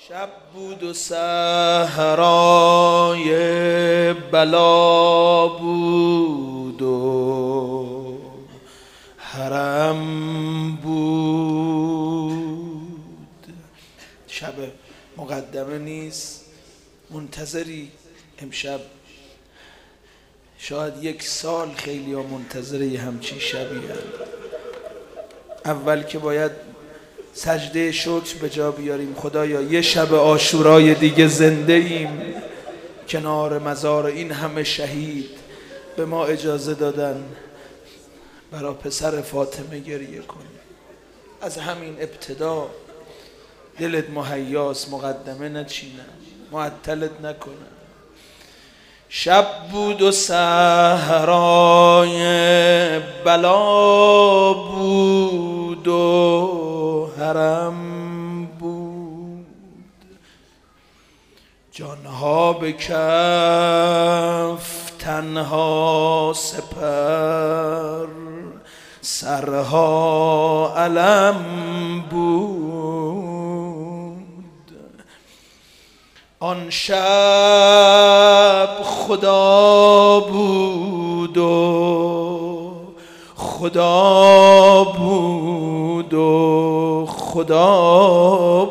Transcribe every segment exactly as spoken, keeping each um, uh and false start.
شب بود و صحرای بلا بود و حرم بود. شب مقدمه نیست، منتظری امشب شاید یک سال خیلی ها منتظر یه همچین شبی هست. اول که باید سجده شکر به جا بیاریم. خدایا یه شب عاشورای دیگه زنده ایم کنار مزار این همه شهید، به ما اجازه دادن برا پسر فاطمه گریه کن. از همین ابتدا دلت مهیاس، مقدمه نچینم، معطلت نکنم. شب بود و صحرای بلا بود و حرم بود، جانها به کف تنها سپر، سرها علم بود. آن شب خدا بود و خدا بود و خدا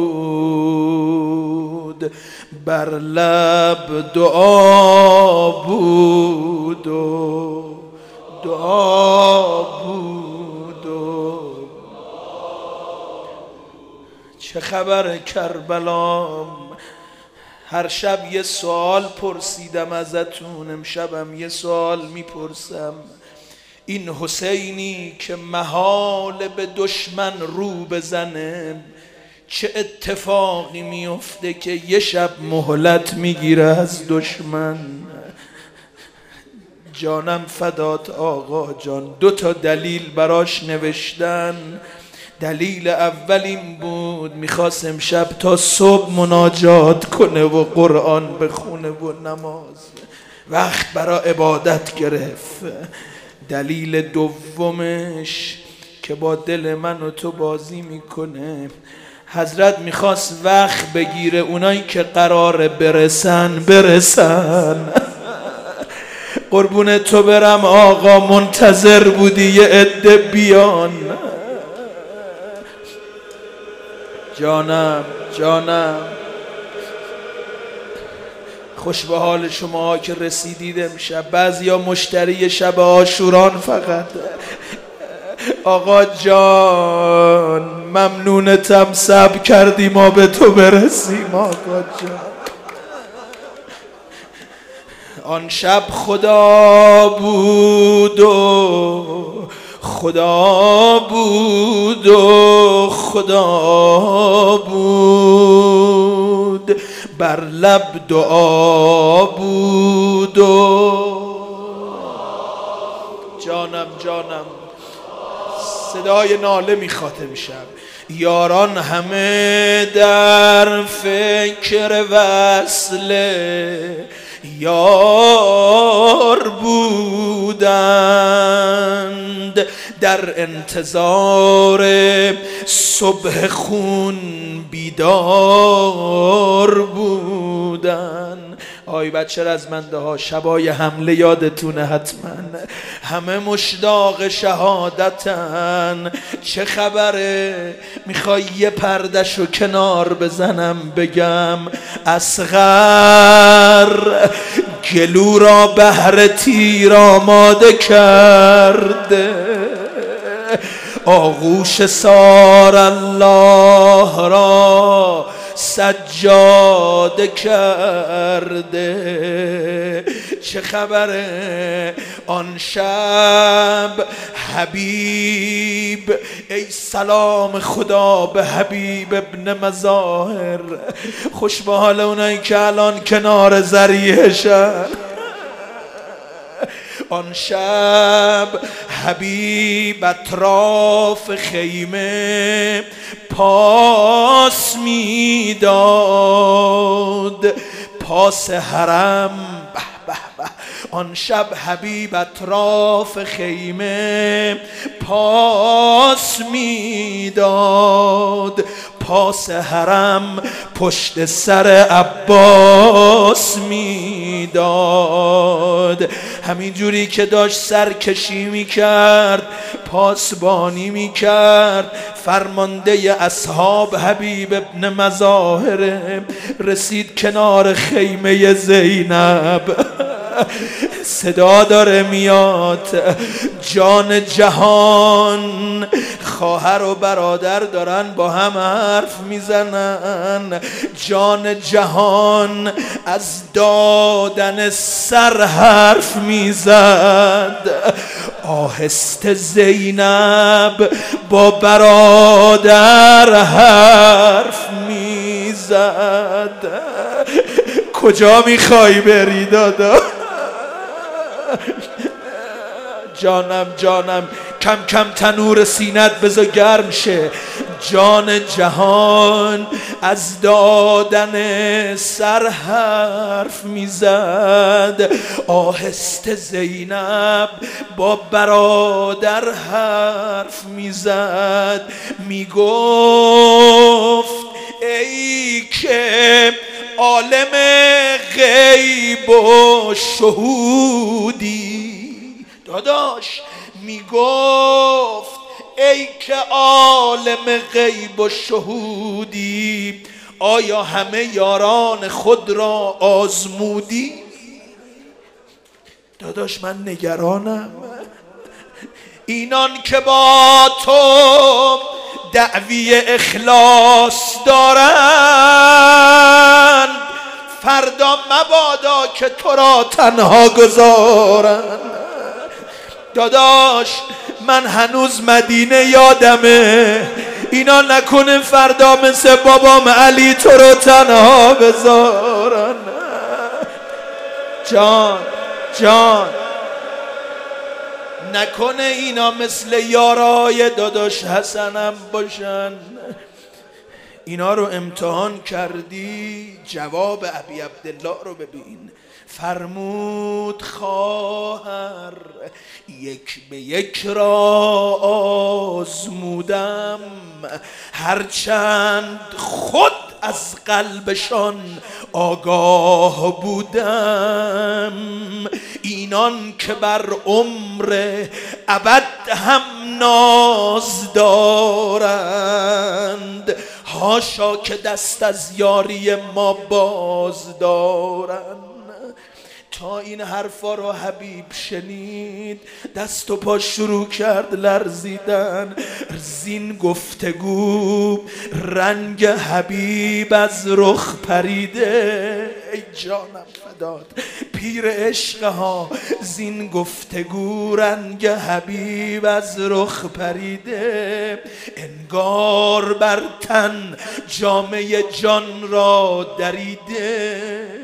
بود، بر لب دعا بود و دعا بود و چه خبر کربلام؟ هر شب یه سوال پرسیدم ازتون، امشبم یه سوال میپرسم. این حسینی که محال به دشمن رو بزنه، چه اتفاقی میفته که یه شب مهلت میگیره از دشمن؟ جانم فدات آقا جان. دو تا دلیل براش نوشتن. دلیل اول این بود میخواست امشب تا صبح مناجات کنه و قرآن بخونه و نماز، وقت برا عبادت گرفت. دلیل دومش که با دل من و تو بازی میکنه، حضرت میخواست وقت بگیره اونایی که قراره برسن برسن. قربون تو برم آقا، منتظر بودی یه عده بیان. جانم جانم، خوش به حال شما که رسیدید امشب. بعضیا مشتری شب عاشوران فقط. آقا جان ممنونتم، صبر کردی ما به تو برسیم. آقا جان آن شب خدا بود و خدا بود و خدا بود، بر لب دعا بود و جانم جانم صدای ناله میخواد امشب. یاران همه در فکر وصل یار بودند، در انتظار صبح خون بیدار بودند. آی بچه رزمنده ها، شبای حمله یادتونه حتما، همه مشتاق شهادتن. چه خبره؟ میخوای یه پردشو کنار بزنم بگم اصغر گلو را بهر تیر آماده کرده، آغوش سار الله را سجاده کرده. چه خبره؟ آن شب حبیب، ای سلام خدا به حبیب ابن مظاهر، خوش به حال اونایی که الان کنار ذریعشن. آن شب حبیب اطراف خیمه پاس میداد، پاس حرم. به به به. آن شب حبیب اطراف خیمه پاس میداد، پاس حرم پشت سر عباس میداد. همین جوری که داشت سرکشی میکرد، پاسبانی میکرد، فرمانده اصحاب حبیب ابن مظاهره رسید کنار خیمه زینب. صدا داره میاد، جان جهان، خواهر و برادر دارن با هم حرف میزنن. جان جهان از دادن سر حرف میزد. آهسته زینب با برادر حرف میزد. کجا میخوای بری دادا؟ جانم جانم، کم کم تنور سینت بذار گرم شه. جان جهان از دادن سر حرف میزد. آهسته زینب با برادر حرف میزد، میگفت ای که عالم غیب و شهودی. داداش میگفت ای که عالم غیب و شهودی، آیا همه یاران خود را آزمودی؟ داداش من نگرانم. اینان که با تو دعوی اخلاص دارند، فردا مبادا که تو را تنها گذارند. داداش من هنوز مدینه یادمه، اینا نکنه فردا مثل بابام علی تو رو تنها بذارن. جان جان، نکنه اینا مثل یارای داداش حسنم باشن. اینا رو امتحان کردی؟ جواب ابی عبدالله رو ببین. فرمود خواهر یک به یک را آزمودم، هرچند خود از قلبشان آگاه بودم. اینان که بر عمر ابد هم ناز دارند، حاشا که دست از یاری ما باز دارند. تا این حرفا رو حبیب شنید، دست و پا شروع کرد لرزیدن. زین گفتگو رنگ حبیب از رخ پریده. ای جانم فدات پیر عشق ها، زین گفتگو رنگ حبیب از رخ پریده. انگار بر تن جامه جان را دریده.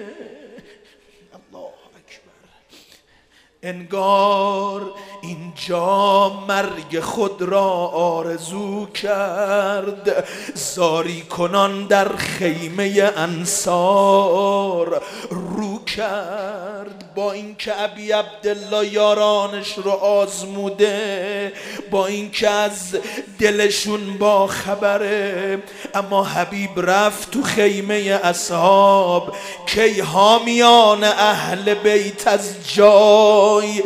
انگار اینجا مرگ خود را آرزو کرد. زاری کنان در خیمه انصار رو کرد. با اینکه ابی عبدالله یارانش رو آزموده، با اینکه از دلشون با خبره، اما حبیب رفت تو خیمه اصحاب. کی حامیان اهل بیت از جای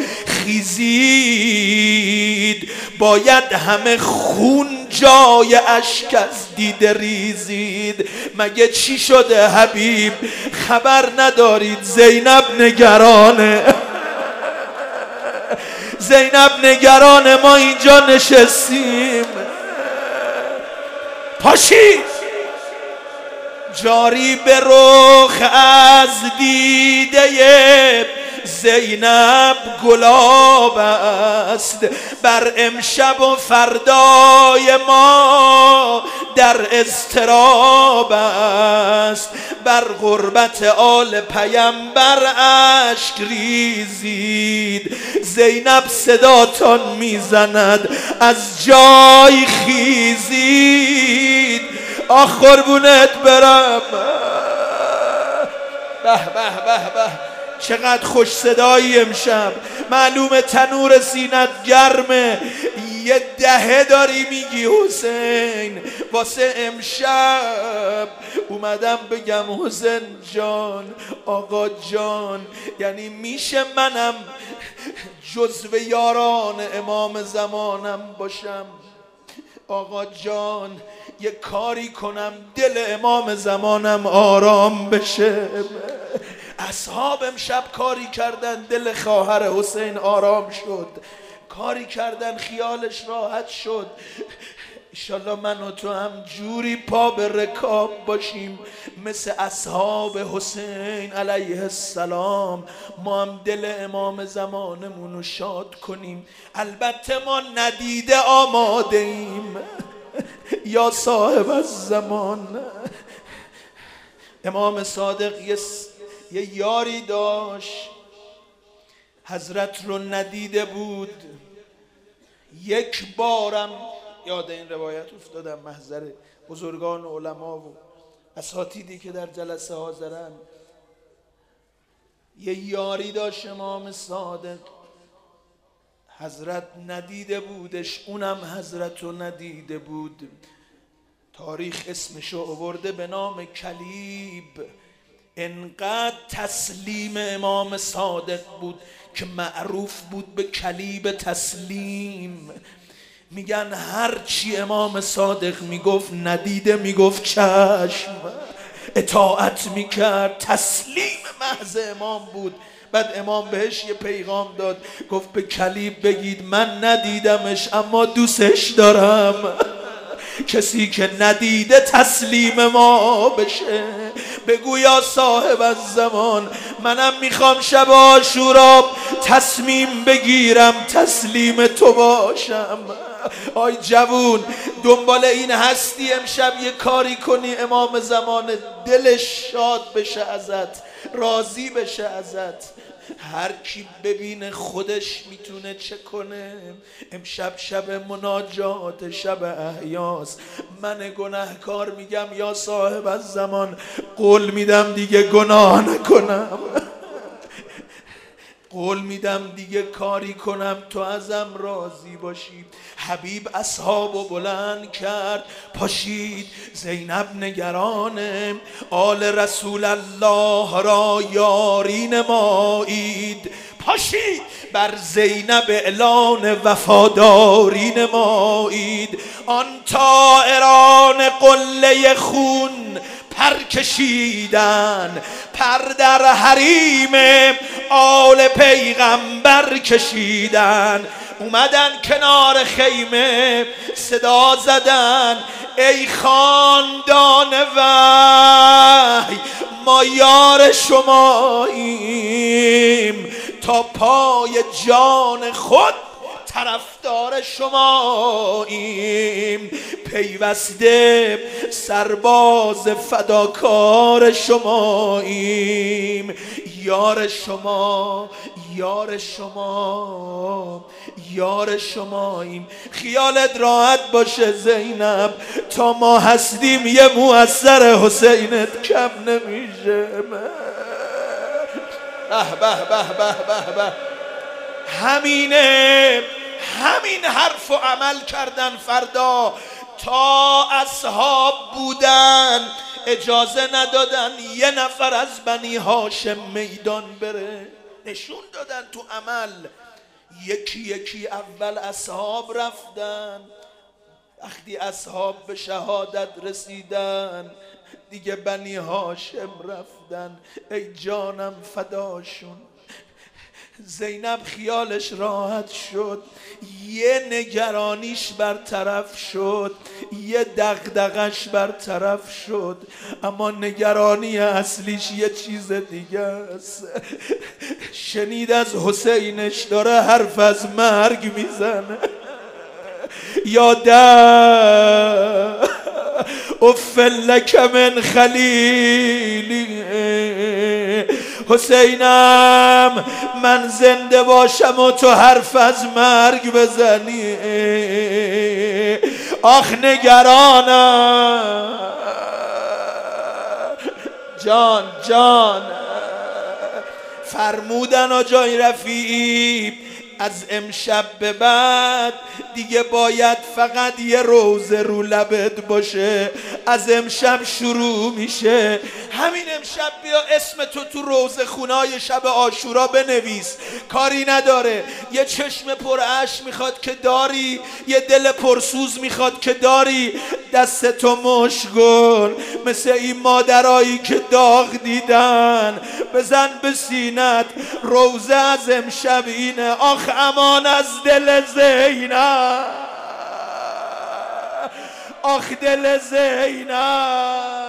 خیزید، باید همه خون جای اشک از دیده ریزید. مگه چی شده حبیب؟ خبر ندارید؟ زینب نگرانه، زینب نگرانه، ما اینجا نشستیم. پاشید. جاری به رخ از دیده زینب گلاب است، بر امشب و فردای ما در اضطراب است. بر غربت آل پیمبر اشک ریزید. زینب صداتان میزند از جای خیزید. آخ قربونت برم. به به به به، چقدر خوش صدایی امشب، معلومه تنور سینت گرمه، یه دهه داری میگی حسین. واسه امشب اومدم بگم حسین جان، آقا جان، یعنی میشه منم جزو یاران امام زمانم باشم؟ آقا جان یه کاری کنم دل امام زمانم آرام بشه. اصحاب امشب کاری کردن دل خواهر حسین آرام شد، کاری کردن خیالش راحت شد. انشالله من و تو هم جوری پا به رکاب باشیم مثل اصحاب حسین علیه السلام، ما هم دل امام زمانمون رو شاد کنیم. البته ما ندیده آماده ایم یا صاحب الزمان. امام صادق یه, یه یاری داشت حضرت رو ندیده بود، یک بارم یاد این روایت افتادم، محضر بزرگان و علما و اساتیدی که در جلسه حاضرن. یه یاری داشت امام صادق، حضرت ندیده بودش، اونم حضرت رو ندیده بود. تاریخ اسمشو آورده به نام کلیب. انقدر تسلیم امام صادق بود که معروف بود به کلیب تسلیم. میگن هرچی امام صادق میگفت ندیده میگفت چشم، اطاعت میکرد، تسلیم محض امام بود. بعد امام بهش یه پیغام داد، گفت به کلیب بگید من ندیدمش اما دوستش دارم. کسی که ندیده تسلیم ما بشه. بگو یا صاحب الزمان منم میخوام شب عاشورا تصمیم بگیرم تسلیم تو باشم. آی جوون دنبال این هستی، امشب یه کاری کنی امام زمان دلش شاد بشه ازت، راضی بشه ازت. هر کی ببینه خودش میتونه چه کنه. امشب شب مناجات، شب احیاس. من گناهکار میگم یا صاحب الزمان قول میدم دیگه گناه نکنم، قول میدم دیگه کاری کنم تو ازم راضی باشی. حبیب اصحابو بلند کرد، پاشید زینب نگرانه، آل رسول الله را یاری نمایید. پاشید بر زینب اعلان وفاداری نمایید. آن طائران قله خون پر کشیدن، پر در حریم آل پیغمبر کشیدن. اومدن کنار خیمه صدا زدن، ای خاندان وحی ما یار شماییم، تا پای جان خود طرفدار شماییم، پیوسته سرباز فداکار شماییم. یار شما، یار شما، یار شماییم. خیالت راحت باشه زینب، تا ما هستیم یه مؤثر حسینت کم نمیشه. به به به به به به. همینه، همین حرف و عمل کردن. فردا تا اصحاب بودن اجازه ندادن یه نفر از بنی هاشم میدان بره، نشون دادن تو عمل. یکی یکی اول اصحاب رفتن، وقتی اصحاب به شهادت رسیدن دیگه بنی هاشم رفتن. ای جانم فداشون. زینب خیالش راحت شد، یه نگرانیش برطرف شد، یه دغدغش برطرف شد، اما نگرانی اصلیش یه چیز دیگه است. شنید از حسینش داره حرف از مرگ میزنه. یاده افلک من خلیلی، حسینم من زنده باشم و تو حرف از مرگ بزنی. آخ نگرانم، جان جان. فرمودن آجای رفیعی از امشب به بعد دیگه باید فقط یه روزه رو لبت باشه، از امشب شروع میشه. همین امشب بیا اسم تو تو روزه خونای شب عاشورا بنویس، کاری نداره. یه چشم پر اشک میخواد که داری، یه دل پرسوز میخواد که داری، دستتو مشگل مثل این مادرایی که داغ دیدن، بزن به سینت روزه از امشب اینه. آخ امان از دل زینب، آخ دل زینب.